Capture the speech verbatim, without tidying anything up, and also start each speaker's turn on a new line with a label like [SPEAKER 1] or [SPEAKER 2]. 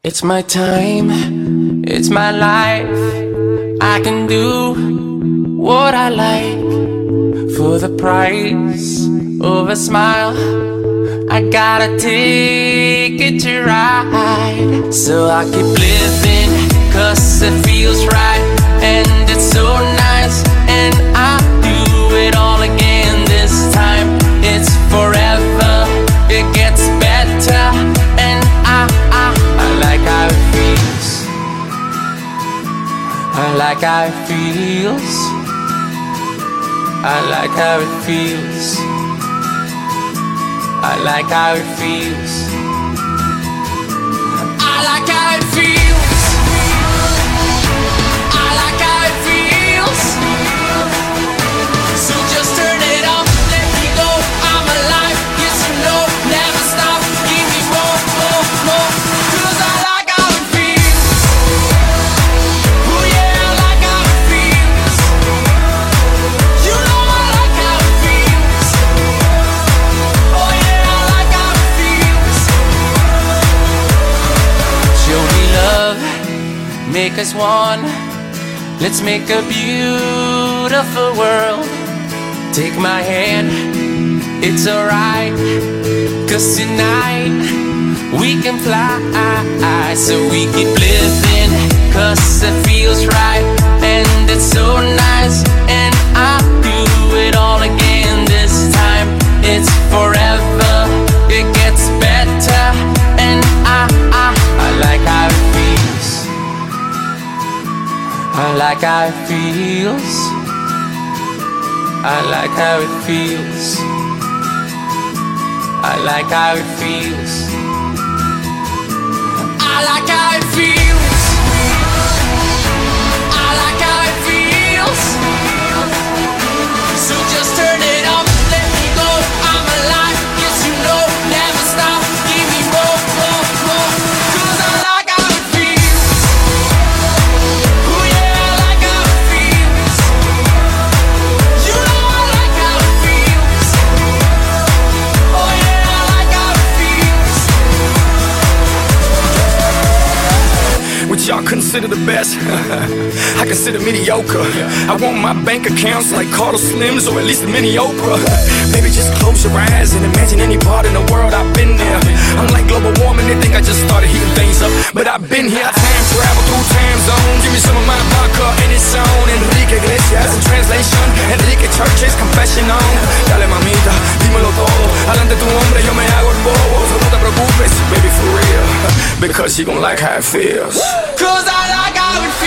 [SPEAKER 1] It's my time, it's my life. I can do what I like for the price of a smile. I got a ticket to ride, so I keep living, cause it feels right. And it's so nice, and I do it all again this time. It's forever, it gets better, and I, I, I like how it feels. I like how it feels. I like how it feels. I like how it feels. I like how it feels. I like how it feels. So just turn it up, let me go. I'm alive, yes or no, never stop. Give me more, more, more. Cause I like how it feels. Oh yeah, I like how it feels. You know I like how it feels. Oh yeah, I like how it feels. Show me love, make us one. Let's make a beautiful world. Take my hand, it's alright, cause tonight we can fly. So we keep living, cause it feels right. And it's so nice, and I do it all again this time. It's forever, it gets better, and I, I, I like how it feels. I like how it feels. I like how it feels. I like how it feels. I like how it feels. I like how it feels. So just turn it up, let me go. I'm alive, yes you know, never stop. Give me more, more, more. Cause I like how it feels. Oh yeah, I like how it feels. You know I like how it feels. Oh yeah, I like how it feels.
[SPEAKER 2] What y'all consider the best, I consider mediocre. I want my bank accounts like Carter Slims, or at least a mini Oprah. Baby, just close your eyes and imagine any part in the world I've been there. Unlike global warming, they think I just started heating things up, but I've been here. I time travel through time zones. Give me some of my vodka and it's on. Enrique Iglesias in translation, Enrique Church's confession on. Dale mamita, dímelo todo. Adelante tu hombre, yo me hago el bobo. So no te preocupes, baby, for real, because you gon' like how it feels.
[SPEAKER 1] Cause I like how it feels.